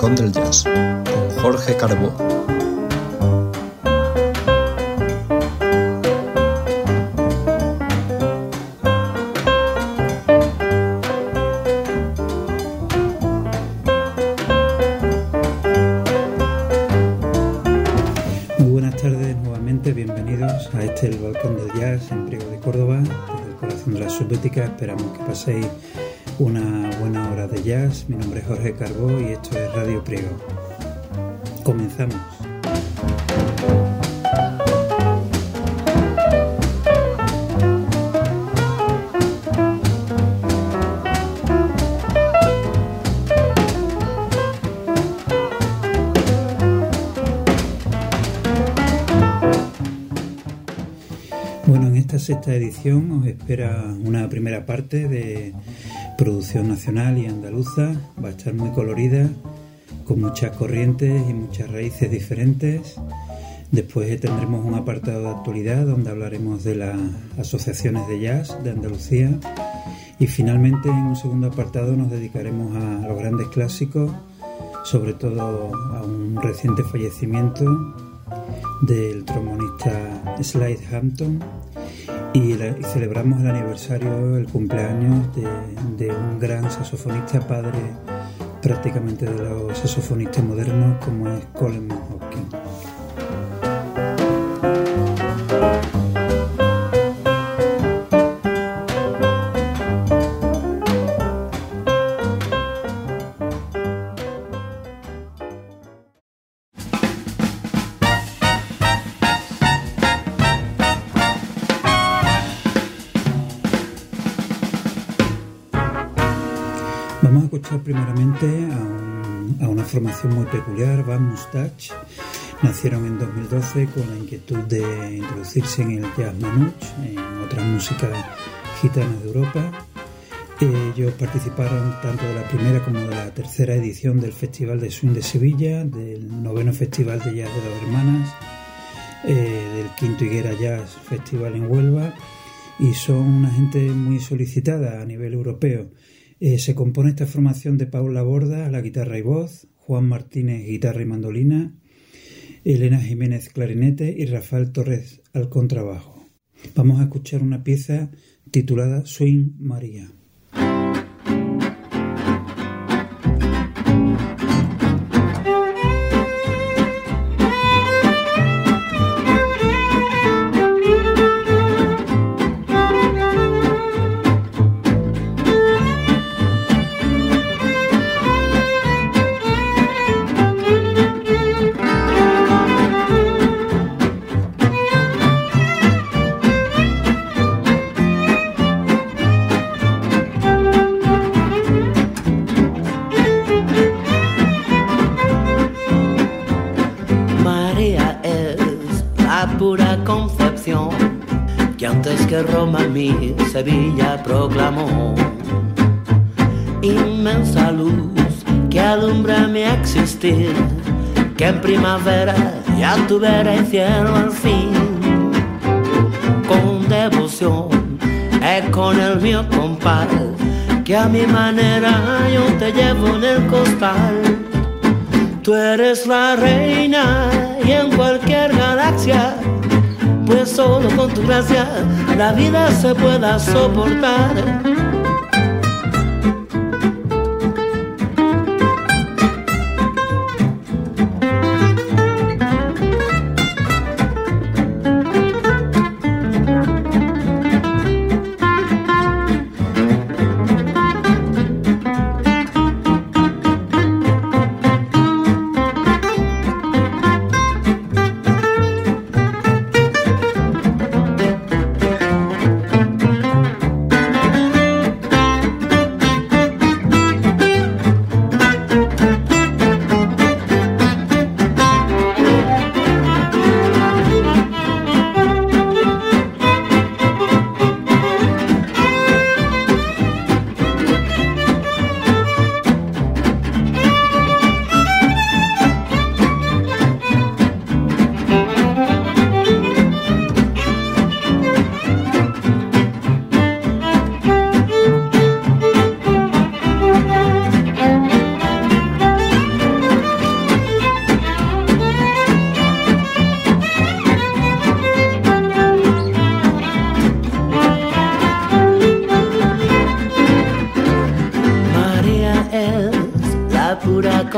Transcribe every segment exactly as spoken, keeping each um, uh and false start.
Balcón del Jazz, con Jorge Carbó. Muy buenas tardes nuevamente, bienvenidos a este El Balcón del Jazz en Priego de Córdoba, desde el corazón de la Subbética. Esperamos que paséis una buena hora de jazz. Mi nombre es Jorge Carbó y esto es Radio Priego. Comenzamos. Bueno, en esta sexta edición os espera una primera parte de producción nacional y andaluza. Va a estar muy colorida, con muchas corrientes y muchas raíces diferentes. Después tendremos un apartado de actualidad donde hablaremos de las asociaciones de jazz de Andalucía. Y finalmente, en un segundo apartado, nos dedicaremos a los grandes clásicos, sobre todo a un reciente fallecimiento del trombonista Slade Hampton. Y, la, y celebramos el aniversario, el cumpleaños de, de un gran saxofonista, padre prácticamente de los saxofonistas modernos, como es Coleman Hawkins. Vamos a escuchar primeramente a, un, a una formación muy peculiar, Band Moustache. Nacieron en dos mil doce con la inquietud de introducirse en el jazz manouche, en otras músicas gitanas de Europa. Ellos participaron tanto de la primera como de la tercera edición del Festival de Swing de Sevilla, del noveno Festival de Jazz de Dos Hermanas, eh, del quinto Higuera Jazz Festival en Huelva, y son una gente muy solicitada a nivel europeo. Eh, se compone esta formación de Paula Borda a la guitarra y voz, Juan Martínez guitarra y mandolina, Elena Jiménez clarinete y Rafael Torres al contrabajo. Vamos a escuchar una pieza titulada Swing María. Que Roma mi Sevilla proclamó, inmensa luz que alumbra mi existir, que en primavera ya tuviera el cielo al fin. Con devoción es con el mío compás, que a mi manera yo te llevo en el costal. Tú eres la reina y en cualquier galaxia, pues solo con tu gracia la vida se pueda soportar.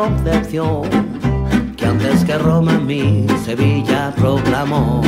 Concepción, que antes que Roma mi Sevilla proclamó.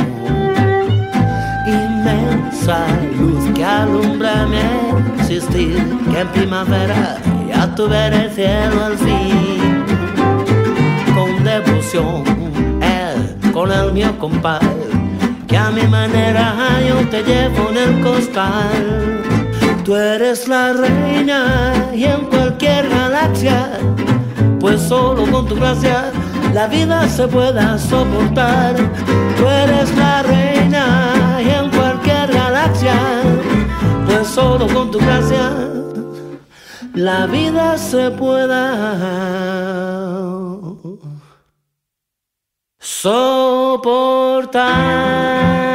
Inmensa luz que alumbra mi existir, que en primavera ya tuve el cielo al fin. Con devoción, él con el mío compás, que a mi manera yo te llevo en el costal. Tú eres la reina y en cualquier galaxia, pues solo con tu gracia la vida se pueda soportar. Tú eres la reina y en cualquier galaxia, pues solo con tu gracia la vida se pueda soportar.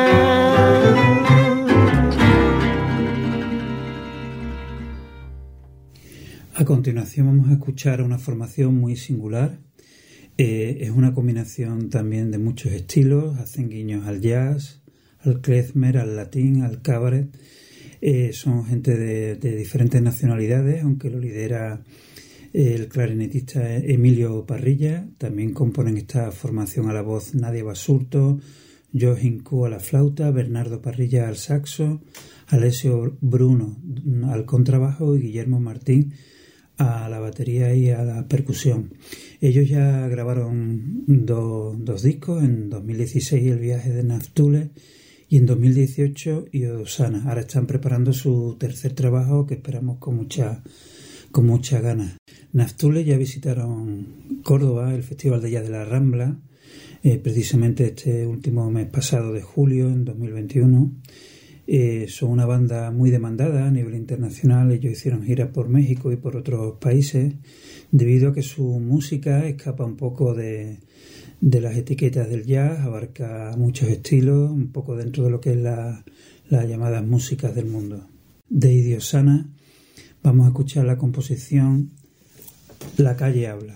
A continuación vamos a escuchar una formación muy singular. Eh, es una combinación también de muchos estilos, hacen guiños al jazz, al klezmer, al latín, al cabaret. Eh, son gente de, de diferentes nacionalidades, aunque lo lidera el clarinetista Emilio Parrilla. También componen esta formación a la voz Nadia Basurto, Joachim Kuh a la flauta, Bernardo Parrilla al saxo, Alessio Bruno al contrabajo y Guillermo Martín a la batería y a la percusión. Ellos ya grabaron do, dos discos, en dos mil dieciséis El viaje de Naftule y en dos mil dieciocho Iodosana. Ahora están preparando su tercer trabajo que esperamos con mucha, con mucha ganas. Naftule ya visitaron Córdoba, el Festival de Jazz de la Rambla, eh, precisamente este último mes pasado de julio, en dos mil veintiuno. Eh, son una banda muy demandada a nivel internacional. Ellos hicieron giras por México y por otros países debido a que su música escapa un poco de, de las etiquetas del jazz, abarca muchos estilos, un poco dentro de lo que es la, las llamadas músicas del mundo. De Iodosana vamos a escuchar la composición La calle habla.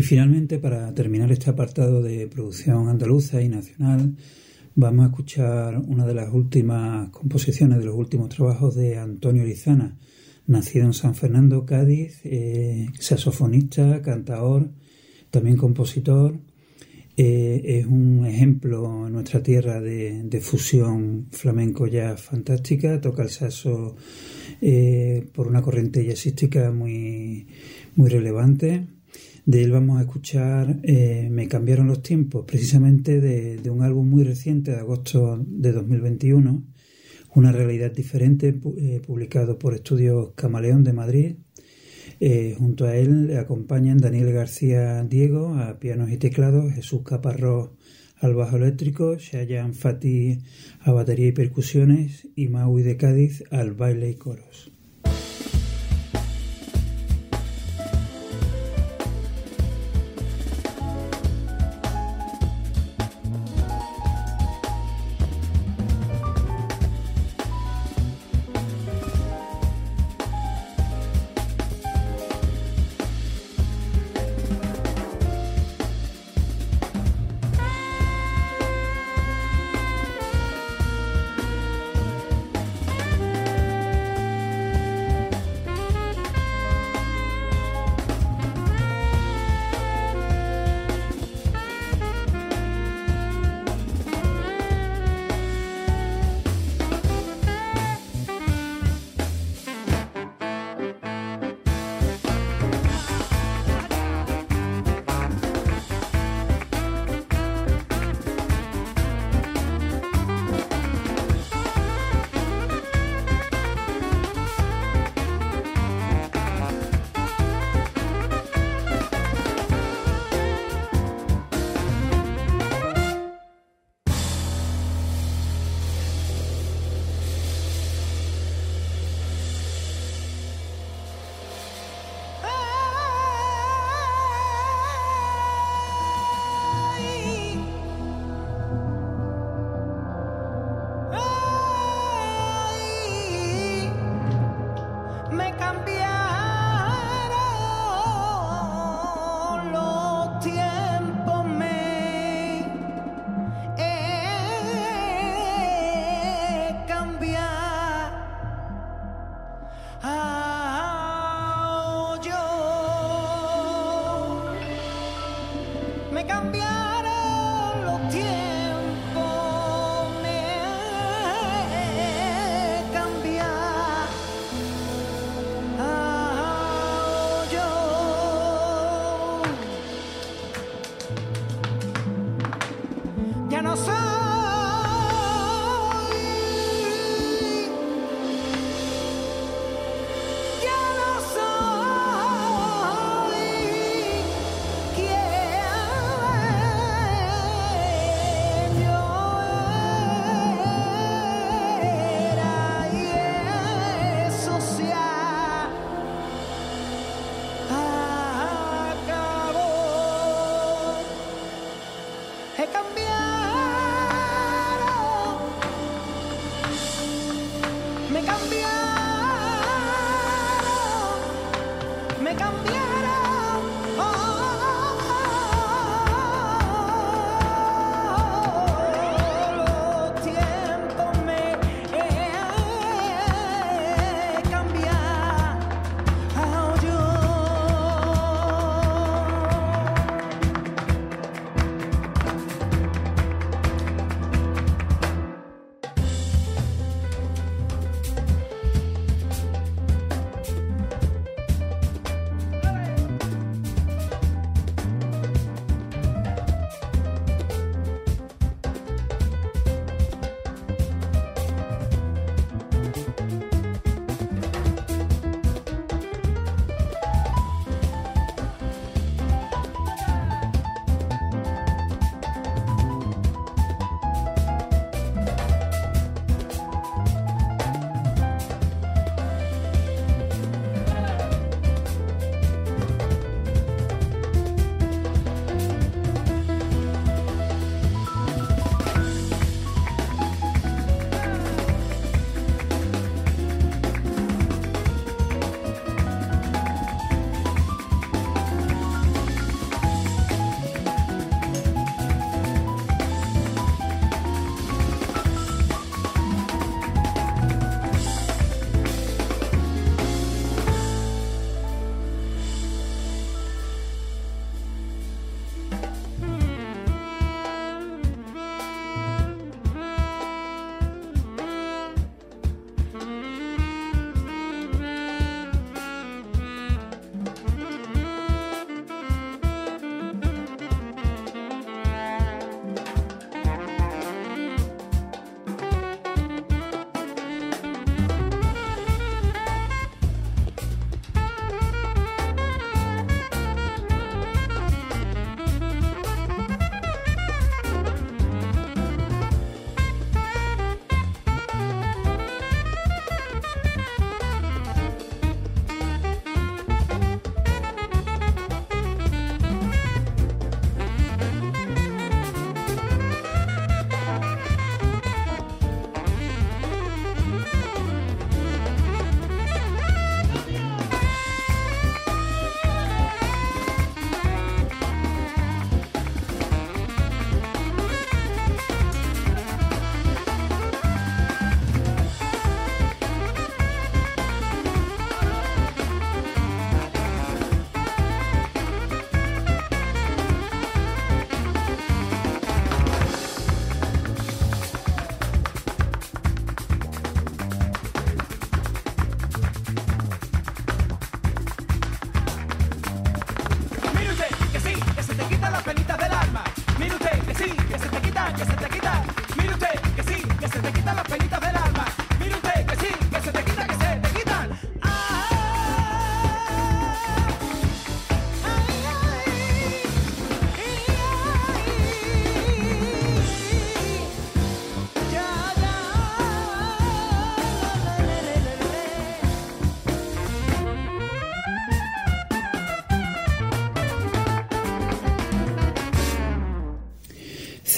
Y finalmente, para terminar este apartado de producción andaluza y nacional, vamos a escuchar una de las últimas composiciones, de los últimos trabajos de Antonio Lizana, nacido en San Fernando, Cádiz, eh, saxofonista, cantador, también compositor. Eh, es un ejemplo en nuestra tierra de, de fusión flamenco-jazz fantástica. Toca el saxo eh, por una corriente jazzística muy, muy relevante. De él vamos a escuchar eh, Me cambiaron los tiempos, precisamente de, de un álbum muy reciente, de agosto de dos mil veintiuno, Una realidad diferente, eh, publicado por Estudios Camaleón de Madrid. Eh, junto a él le acompañan Daniel García Diego a pianos y teclados, Jesús Caparrós al bajo eléctrico, Shayan Fati a batería y percusiones y Maui de Cádiz al baile y coros.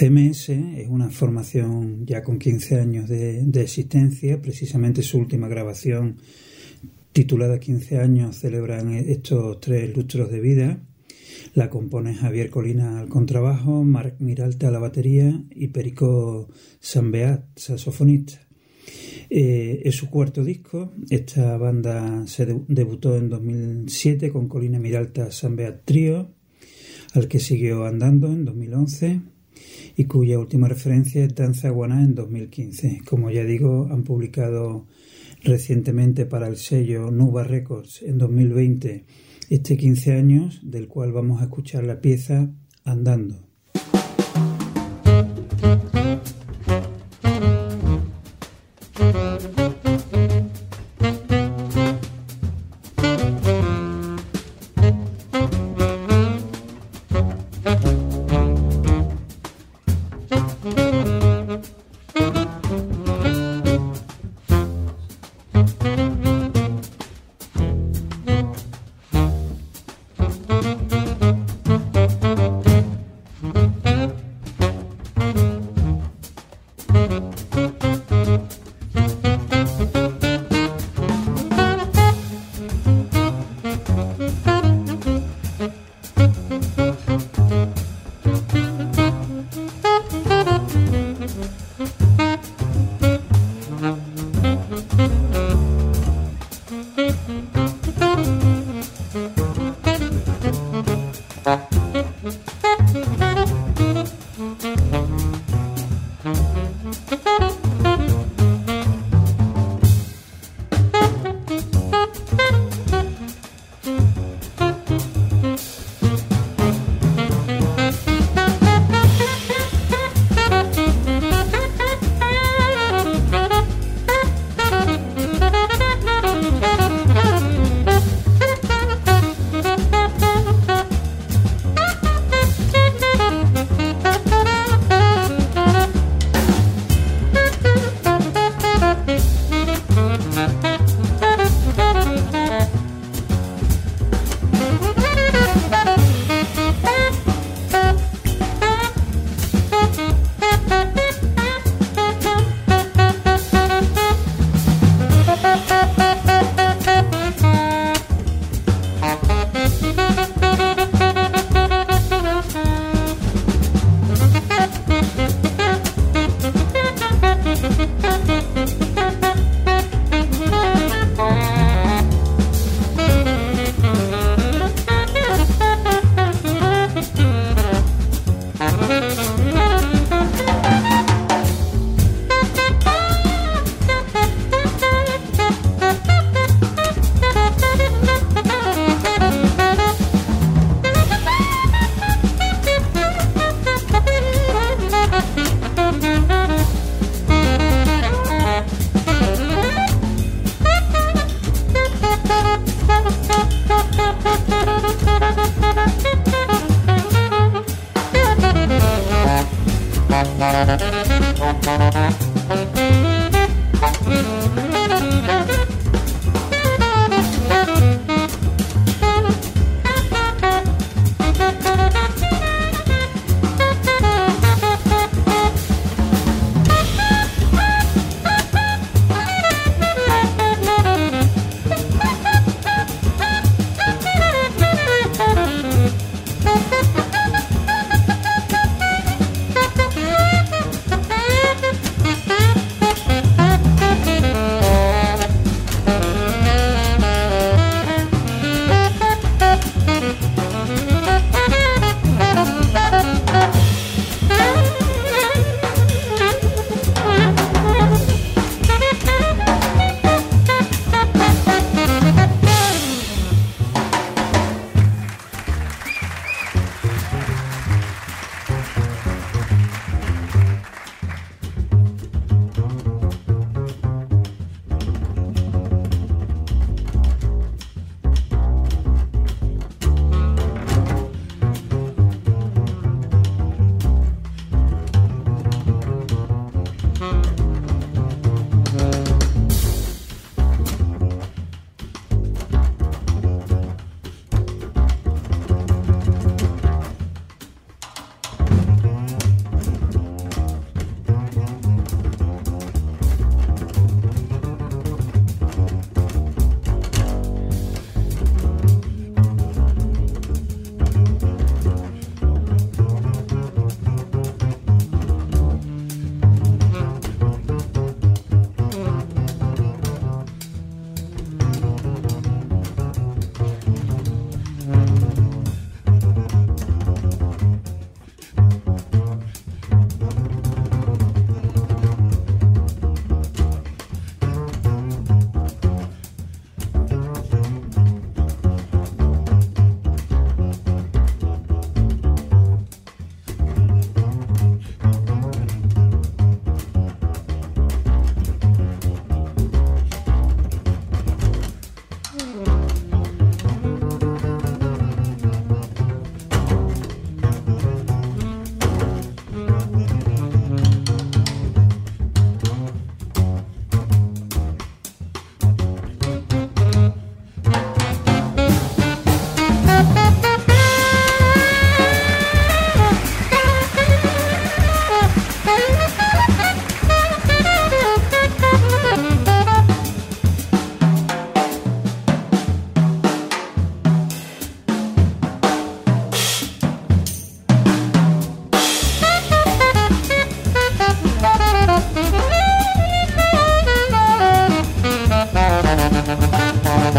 C M S es una formación ya con quince años de, de existencia. Precisamente su última grabación, titulada quince años, celebran estos tres lustros de vida. La compone Javier Colina al contrabajo, Marc Miralta a la batería y Perico Sambeat, saxofonista. Eh, es su cuarto disco. Esta banda se de- debutó en dos mil siete con Colina Miralta Sambeat Trío, al que siguió andando en dos mil once y cuya última referencia es Danza Guaná en dos mil quince. Como ya digo, han publicado recientemente para el sello Nuba Records en dos mil veinte este quince años, del cual vamos a escuchar la pieza Andando.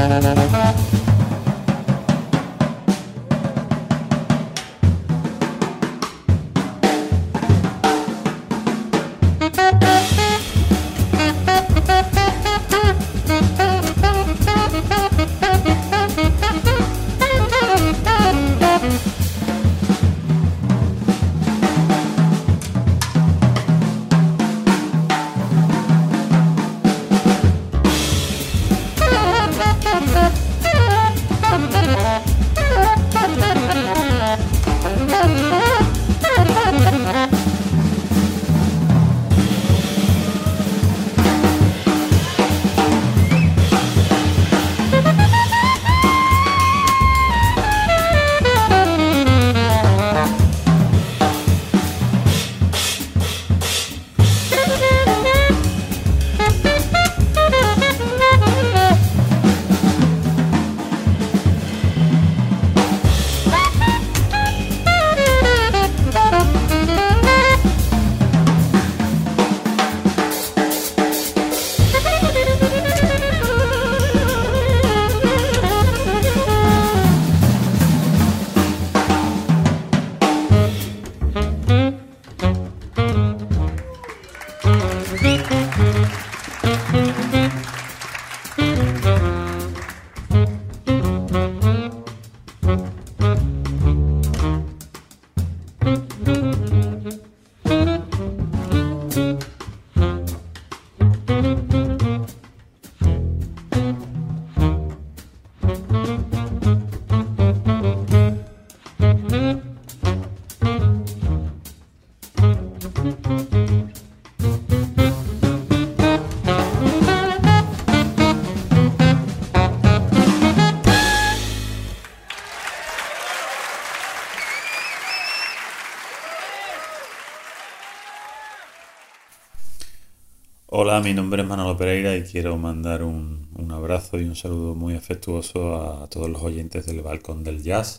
Hola, mi nombre es Manolo Pereira y quiero mandar un, un abrazo y un saludo muy afectuoso a todos los oyentes del Balcón del Jazz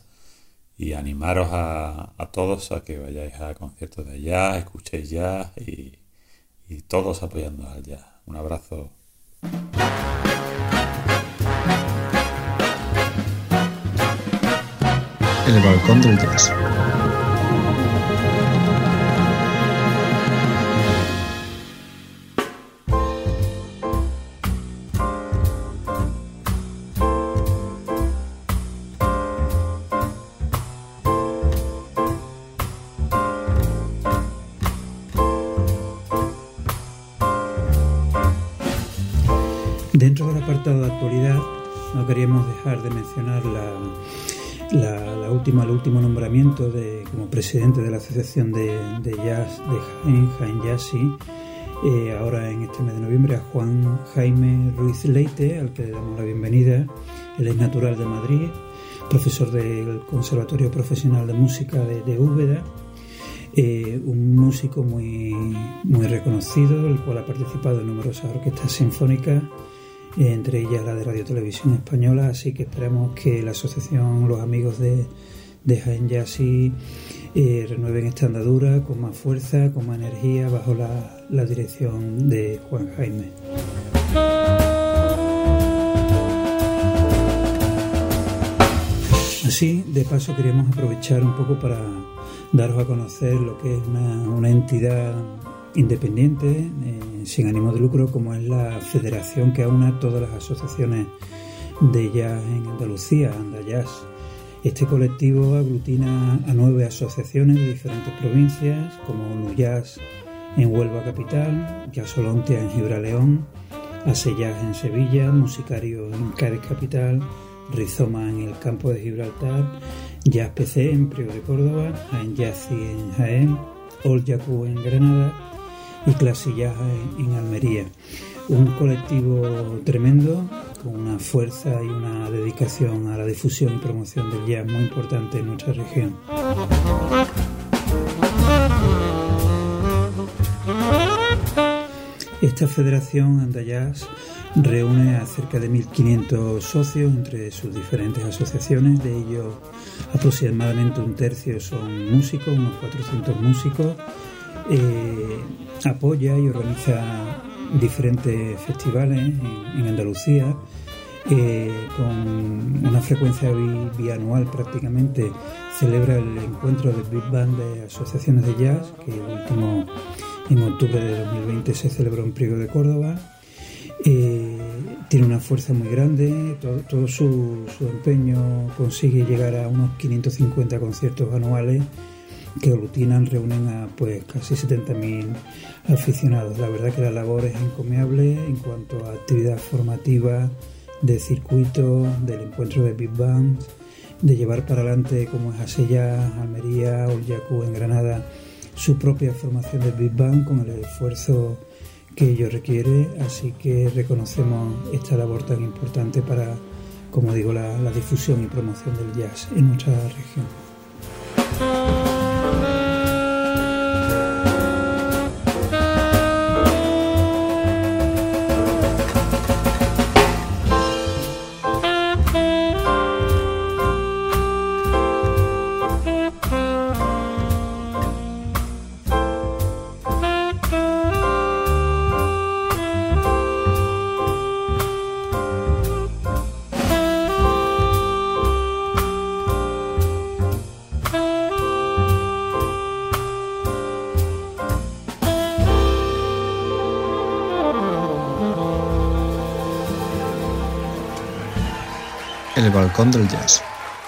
y animaros a, a todos a que vayáis a conciertos de jazz, escuchéis jazz y, y todos apoyando al jazz. Un abrazo. El Balcón del Jazz. Dentro del apartado de actualidad, no queríamos dejar de mencionar la, la, la última, el último nombramiento de, como presidente de la Asociación de, de Jazz de Jaén, Jaén Jazzy, eh, ahora en este mes de noviembre, a Juan Jaime Ruiz Leite, al que le damos la bienvenida. Él es natural de Madrid, profesor del Conservatorio Profesional de Música de, de Úbeda, eh, un músico muy, muy reconocido, el cual ha participado en numerosas orquestas sinfónicas, entre ellas la de Radio Televisión Española, así que esperamos que la asociación, los amigos de, de Jaén Jazzy eh, renueven esta andadura con más fuerza, con más energía, bajo la, la dirección de Juan Jaime. Así, de paso, queríamos aprovechar un poco para daros a conocer lo que es una, una entidad independiente, eh, sin ánimo de lucro, como es la federación que aúna todas las asociaciones de jazz en Andalucía, Andajazz. Este colectivo aglutina a nueve asociaciones de diferentes provincias, como Nujazz en Huelva capital, Jazzolontia en Gibraleón, Asejazz en Sevilla, Musicario en Cádiz capital, Rizoma en el campo de Gibraltar, Jazz P C en Priego de Córdoba, Jaén Jazzy en Jaén, All Yaku en Granada y Classic Jazz en, en Almería. Un colectivo tremendo, con una fuerza y una dedicación a la difusión y promoción del jazz muy importante en nuestra región. Esta federación Andajazz reúne a cerca de mil quinientos socios entre sus diferentes asociaciones. De ellos, aproximadamente un tercio son músicos, unos cuatrocientos músicos. Eh, apoya y organiza diferentes festivales en, en Andalucía, eh, con una frecuencia bi- bianual prácticamente, celebra el encuentro del Big Band de asociaciones de jazz, que el último en octubre de dos mil veinte se celebró en Priego de Córdoba. Eh, tiene una fuerza muy grande, todo, todo su, su empeño consigue llegar a unos quinientos cincuenta conciertos anuales que aglutinan, reúnen a pues casi setenta mil aficionados. La verdad que la labor es encomiable en cuanto a actividad formativa, de circuito, del encuentro de Big Band, de llevar para adelante, como es Asella, Almería, Olyakú en Granada, su propia formación del Big Band con el esfuerzo que ello requiere. Así que reconocemos esta labor tan importante para, como digo, la, la difusión y promoción del jazz en nuestra región. El balcón del jazz.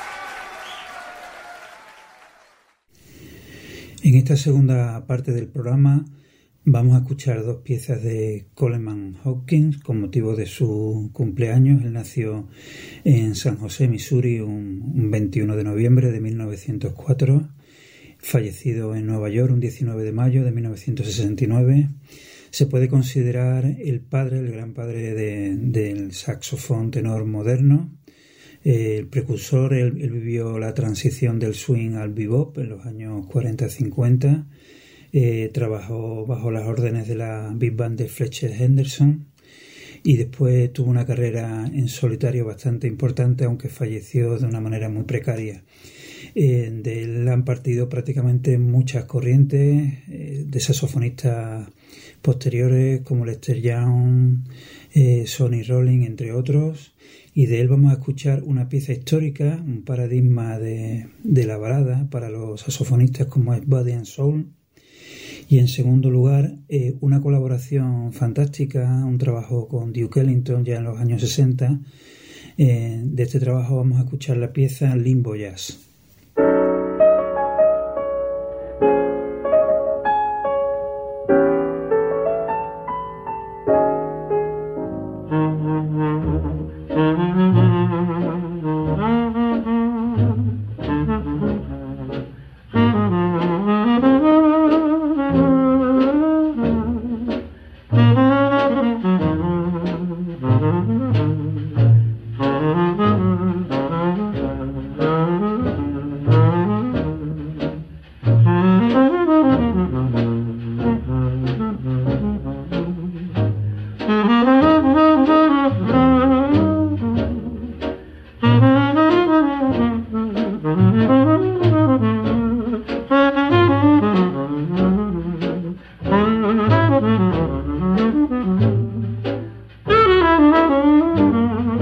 En esta segunda parte del programa vamos a escuchar dos piezas de Coleman Hawkins con motivo de su cumpleaños. Él nació en San José, Missouri, un, un veintiuno de noviembre de mil novecientos cuatro, fallecido en Nueva York un diecinueve de mayo de mil novecientos sesenta y nueve. Se puede considerar el padre, el gran padre de, del saxofón tenor moderno. Eh, el precursor, él, él vivió la transición del swing al bebop en los años cuarenta cincuenta. Eh, trabajó bajo las órdenes de la Big Band de Fletcher Henderson y después tuvo una carrera en solitario bastante importante, aunque falleció de una manera muy precaria. Eh, de él han partido prácticamente muchas corrientes eh, de saxofonistas posteriores como Lester Young, eh, Sonny Rollins, entre otros. Y de él vamos a escuchar una pieza histórica, un paradigma de, de la balada para los saxofonistas como es Body and Soul. Y en segundo lugar, eh, una colaboración fantástica, un trabajo con Duke Ellington ya en los años sesenta. Eh, de este trabajo vamos a escuchar la pieza Limbo Jazz. Mm-hmm.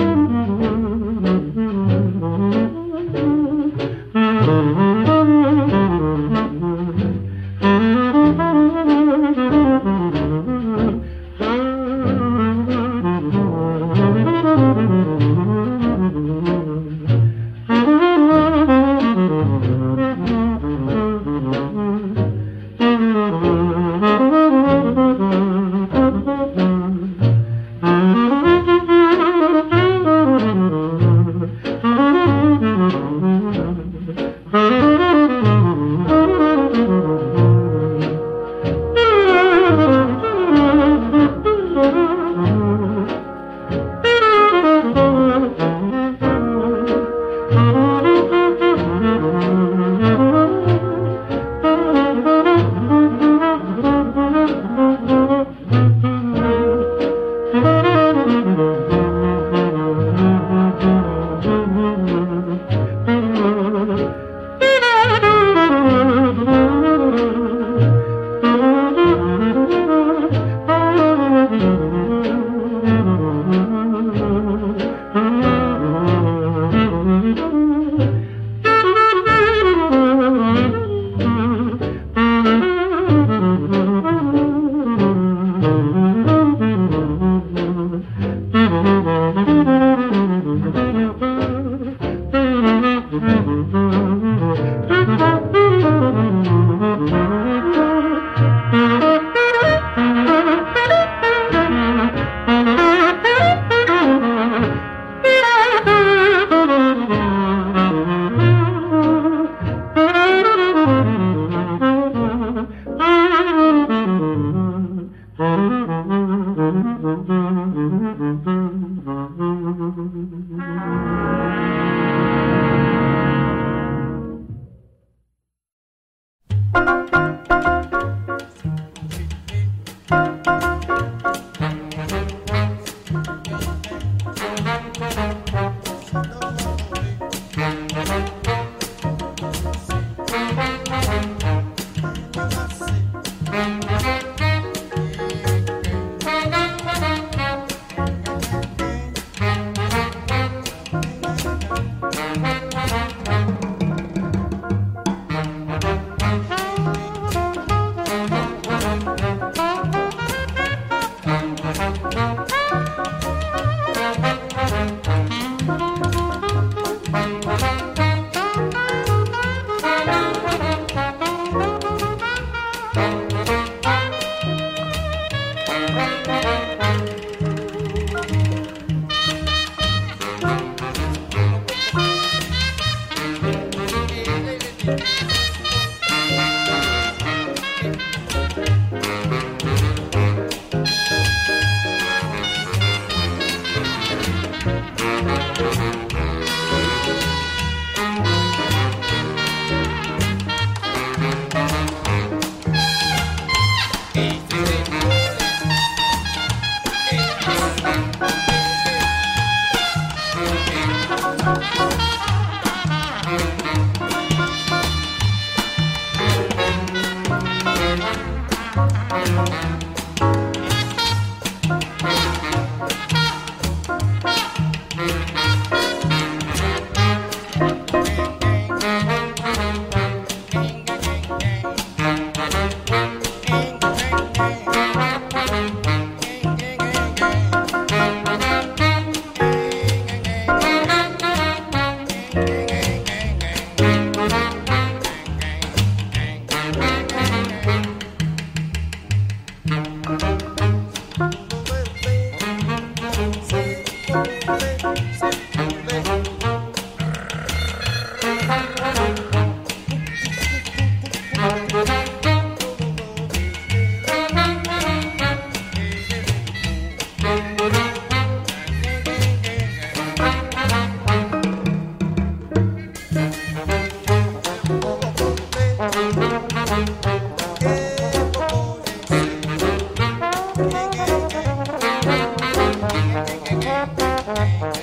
Thank you.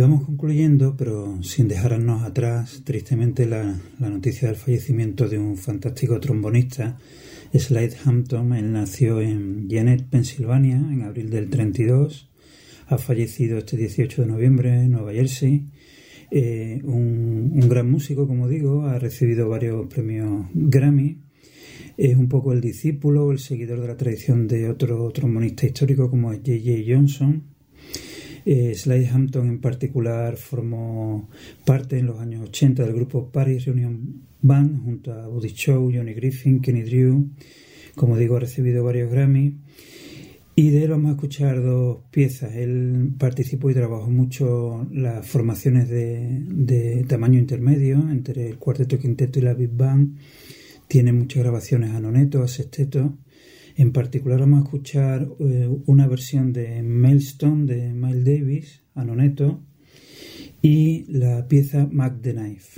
vamos concluyendo, pero sin dejarnos atrás, tristemente, la, la noticia del fallecimiento de un fantástico trombonista, Slade Hampton. Él nació en Gwinnett, Pensilvania, en abril del treinta y dos. Ha fallecido este dieciocho de noviembre en Nueva Jersey. Eh, un, un gran músico, como digo, ha recibido varios premios Grammy. Es un poco el discípulo, el seguidor de la tradición de otro trombonista histórico como J J Johnson. Eh, Slade Hampton en particular formó parte en los años ochenta del grupo Paris Reunion Band junto a Buddy Shaw, Johnny Griffin, Kenny Drew. Como digo, ha recibido varios Grammy. Y de él vamos a escuchar dos piezas. Él participó y trabajó mucho las formaciones de, de tamaño intermedio entre el cuarteto, quinteto y la Big Band. Tiene muchas grabaciones a noneto, a sexteto. En particular vamos a escuchar eh, una versión de Maelstrom de Miles Davis a noneto y la pieza Mac the Knife.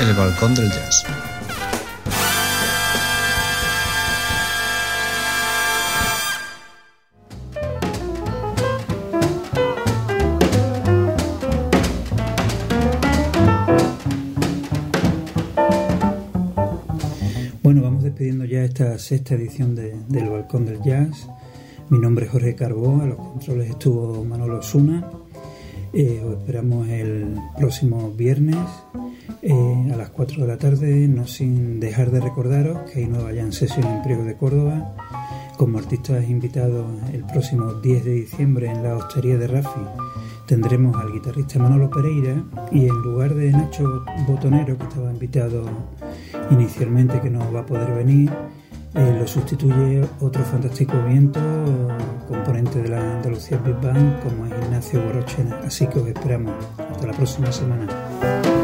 El balcón del jazz. Bueno, vamos despidiendo ya esta sexta edición de, del Balcón del Jazz. Mi nombre es Jorge Carbó, a los controles estuvo Manolo Osuna. Eh, os esperamos el próximo viernes eh, a las cuatro de la tarde, no sin dejar de recordaros que hay nueva jam session en Priego de Córdoba, como artistas invitados el próximo diez de diciembre en la Hostería de Rafi. Tendremos al guitarrista Manolo Pereira y en lugar de Nacho Botonero, que estaba invitado inicialmente, que no va a poder venir, eh, lo sustituye otro fantástico viento, componente de la Andalucía Big Band, como es Ignacio Borrochena. Así que os esperamos. Hasta la próxima semana.